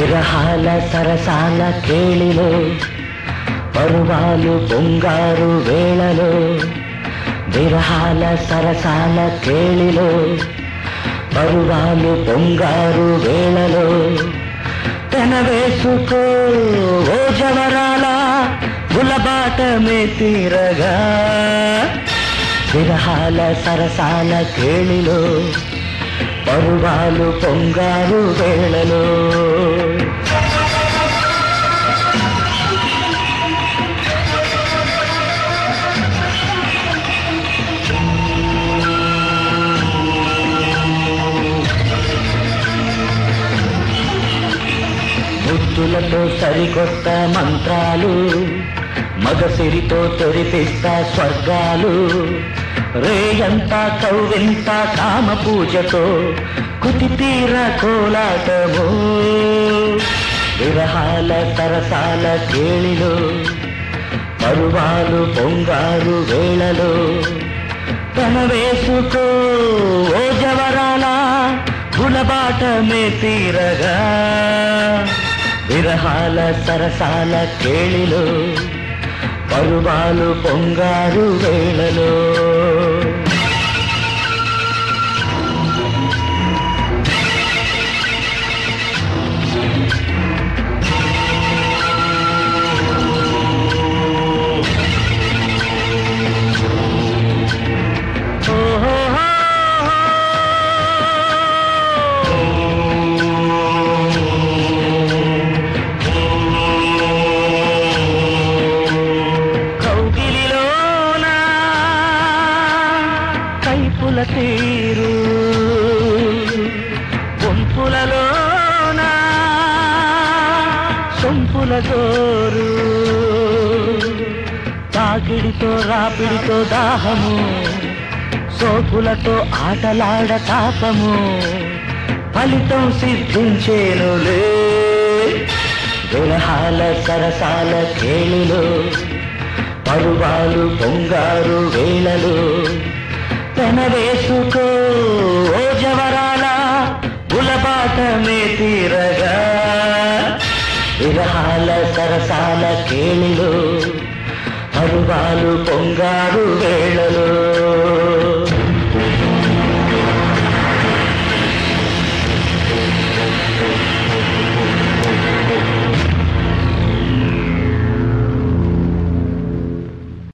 విరహాల సరసాల కేళిలో పరువాలు పొంగారు వేళలో విరహాల సరసాల కేళిలో పరువాలు పొంగారు వేళలో పెనవేసుకో ఓ జవరాల గులబాటమే తీరగా విరహాల సరసాల కేళిలో పరువాలు పొంగారు వేళలో ముద్దులతో సరికొత్త మంత్రాలు మగసిరితో తెరిపిస్తా స్వర్గాలు రేయంతా కౌవింత కామ పూజతో కుతితీర కోలాటము విరహాల సరసాల కేళిలో పరువాలు పొంగారు వేళలో పెనవేసుకో ఓ జవరాల గులబాటమే తీరగా విరహాల సరసాల కేళిలో పరువాలు పొంగారు వేళలో తీరు గుంపులలోన సొంపుల జోరు తాకిడితో రాపిడితో దాహము సోకులతో ఆటలాడ తాపము ఫలితం సిద్ధించేనులే విరహాల సరసాల కేళిలో పరువాలు పొంగారు వేళలో పెనవేసుకో ఓ జవరాల గులబాటమే తీరగా విరహాల సరసాల కేళిలో పరువాలు పొంగారు వేళలో